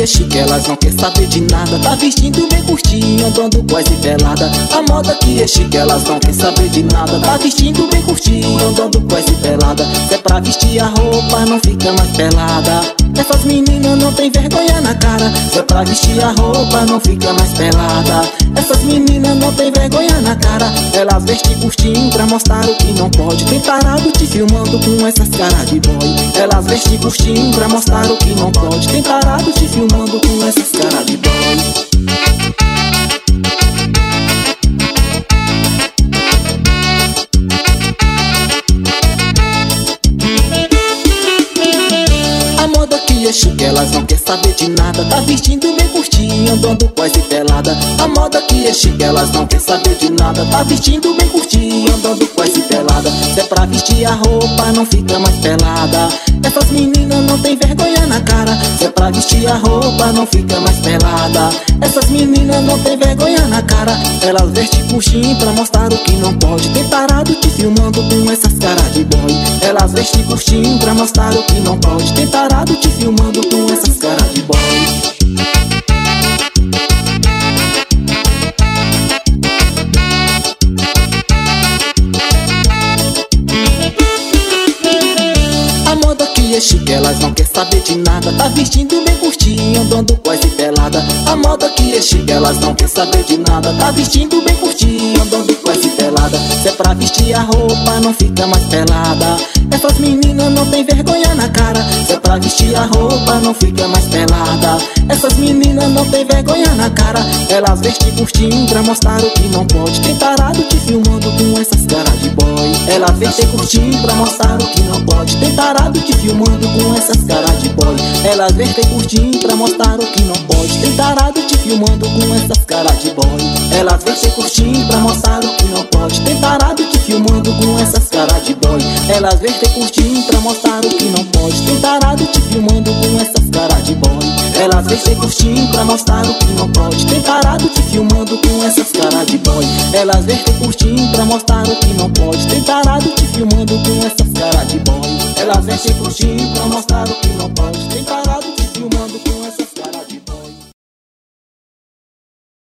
é chique, elas não quer saber de nada. Tá vestindo bem curtinho, andando quase pelada. A moda que é chique, elas não quer saber de nada. Tá vestindo bem curtinho, andando quase pelada. Se é pra vestir a roupa, não fica mais pelada. Essas meninas não tem vergonha na cara. Se é pra vestir a roupa, não fica mais pelada. Essas meninas não tem vergonha na cara. Elas vestem curtinho pra mostrar o que não pode. Tem tarado te filmando com essas caras de boy. Elas vestem curtinho pra mostrar o que não pode. Tem tarado te filmando com essas caras de boy. É chique, elas não quer saber de nada. Tá vestindo bem curtinho, andando quase pelada. A moda que é chique, elas não quer saber de nada. Tá vestindo bem curtinho, andando quase pelada. Se é pra vestir a roupa, não fica mais pelada. Essas meninas não tem vergonha na cara. Se é pra vestir a roupa, não fica mais pelada. Essas meninas não tem vergonha na cara. Elas vestem curtinho pra mostrar o que não pode. Tem tarado te filmando com essas caras de boy. Elas vestem curtinho pra mostrar o que não pode. Tem tarado te filmando com essas caras de boy. É chique, elas não quer saber de nada. Tá vestindo bem curtinho, andando quase pelada. A moda que é chique, elas não quer saber de nada. Tá vestindo bem curtinho, andando quase pelada. Se é pra vestir a roupa, não fica mais pelada. Essas meninas não tem vergonha na cara. Se é pra vestir a roupa, não fica mais pelada. Essas meninas não tem vergonha na cara. Elas vestem curtinho pra mostrar o que não pode. Tem tarado te filmando com essas caras de boy. Elas vestem curtinho pra mostrar o que não pode. Tem tarado te filmando com essas caras de boy. Elas vestem curtinho pra mostrar o que não pode. Tem tarado te filmando com essas caras de boy. Elas vestem curtinho pra mostrar o que não pode. Tem tarado te filmando com essas caras de boy. Elas vestem curtinho pra mostrar o que não pode. Tem tarado te filmando com essas caras de boy. Elas vestem curtinho pra mostrar o que não pode. Tem tarado te filmando com essas caras de boy. Elas vestem curtinho pra mostrar o que não pode. Tem tarado te filmando com essas caras de boy. Elas vestem curtinho pra mostrar o que não pode. Tem tarado